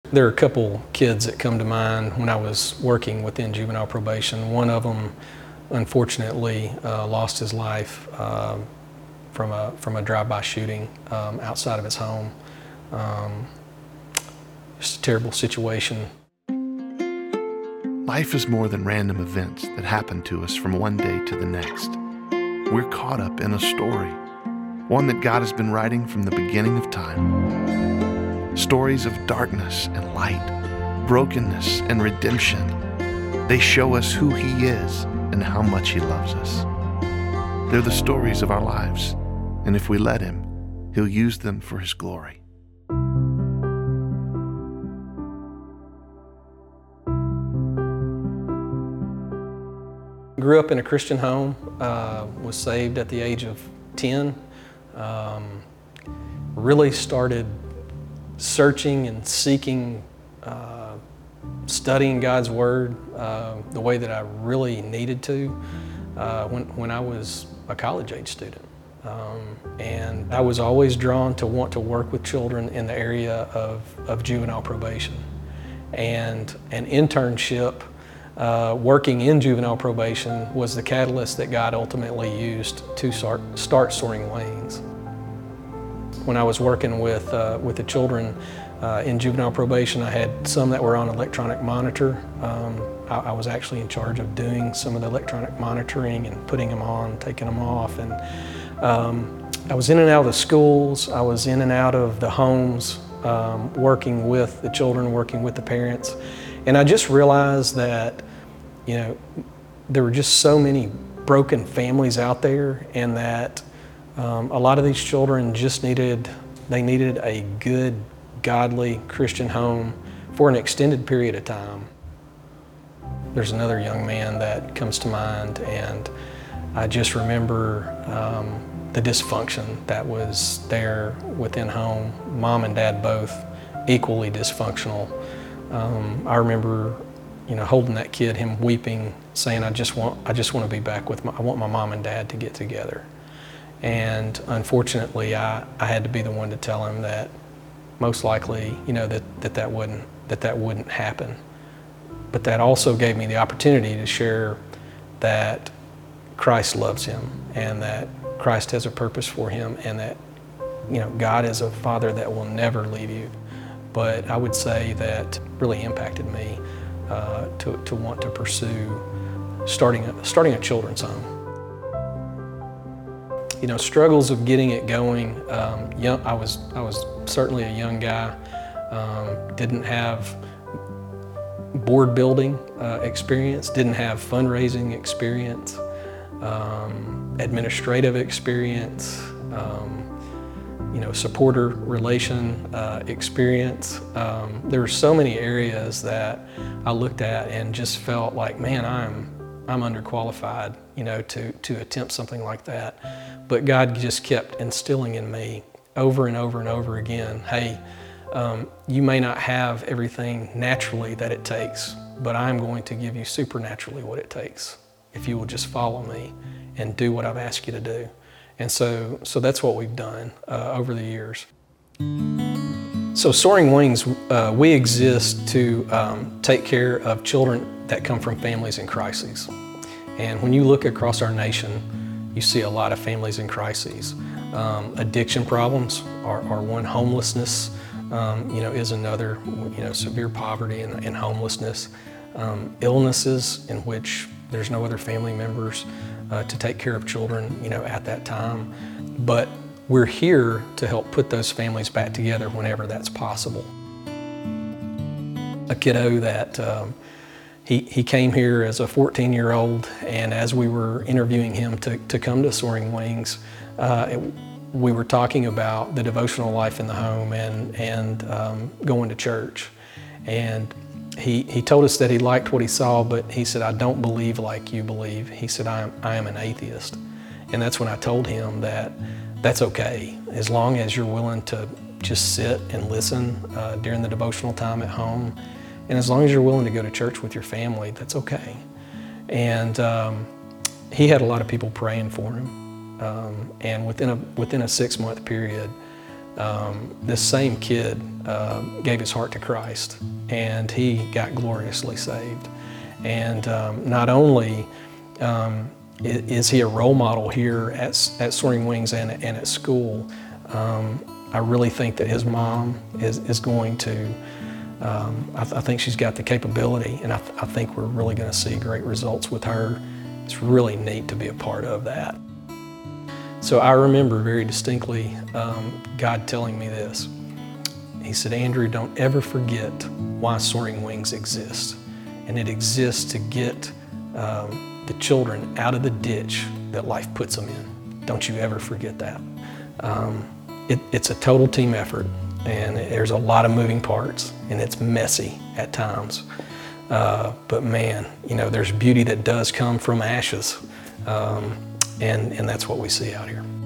There are a couple kids that come to mind when I was working within juvenile probation. One of them, unfortunately, lost his life from a drive-by shooting outside of his home. Just a terrible situation. Life is more than random events that happen to us from one day to the next. We're caught up in a story, one that God has been writing from the beginning of time. Stories of darkness and light, brokenness and redemption. They show us who He is and how much He loves us. They're the stories of our lives, and if we let Him, He'll use them for His glory. Grew up in a Christian home, was saved at the age of 10. Really started searching and seeking, studying God's Word the way that I really needed to when I was a college-age student. And I was always drawn to want to work with children in the area of juvenile probation. And an internship working in juvenile probation was the catalyst that God ultimately used to start Soaring Wings. When I was working with the children in juvenile probation, I had some that were on electronic monitor. I was actually in charge of doing some of the electronic monitoring and putting them on, taking them off. And I was in and out of the schools, I was in and out of the homes, working with the children, working with the parents. And I just realized that, you know, there were just so many broken families out there, and that a lot of these children just needed a good, godly Christian home for an extended period of time. There's another young man that comes to mind, and I just remember the dysfunction that was there within home. Mom and dad both equally dysfunctional. I remember, you know, holding that kid, him weeping, saying, I just want to be back with I want my mom and dad to get together. And unfortunately, I had to be the one to tell him that most likely, you know, that wouldn't happen. But that also gave me the opportunity to share that Christ loves him, and that Christ has a purpose for him, and that, you know, God is a Father that will never leave you. But I would say that really impacted me to want to pursue starting a children's home. You know, struggles of getting it going. I was certainly a young guy. Didn't have board building experience. Didn't have fundraising experience. Administrative experience. You know, supporter relation experience. There were so many areas that I looked at and just felt like, man, I'm underqualified, you know, to attempt something like that. But God just kept instilling in me over and over and over again, hey, you may not have everything naturally that it takes, but I'm going to give you supernaturally what it takes if you will just follow me and do what I've asked you to do. And so that's what we've done over the years. So Soaring Wings, we exist to take care of children that come from families in crises. And when you look across our nation, you see a lot of families in crises. Addiction problems are one. Homelessness, you know, is another. You know, severe poverty and homelessness. Illnesses in which there's no other family members to take care of children, you know, at that time. But we're here to help put those families back together whenever that's possible. A kiddo that he came here as a 14-year-old, and as we were interviewing him to come to Soaring Wings, we were talking about the devotional life in the home and going to church. And he told us that he liked what he saw, but he said, I don't believe like you believe. He said, I am an atheist. And that's when I told him that that's okay, as long as you're willing to just sit and listen during the devotional time at home. And as long as you're willing to go to church with your family, that's okay. And he had a lot of people praying for him. And within a 6-month period, this same kid gave his heart to Christ, and he got gloriously saved. And not only is he a role model here at Soaring Wings and at school, I really think that his mom is going to, I think she's got the capability, and I think we're really going to see great results with her. It's really neat to be a part of that. So I remember very distinctly God telling me this. He said, Andrew, don't ever forget why Soaring Wings exists. And it exists to get the children out of the ditch that life puts them in. Don't you ever forget that. It's a total team effort, and there's a lot of moving parts, and it's messy at times. But man, you know, there's beauty that does come from ashes, and that's what we see out here.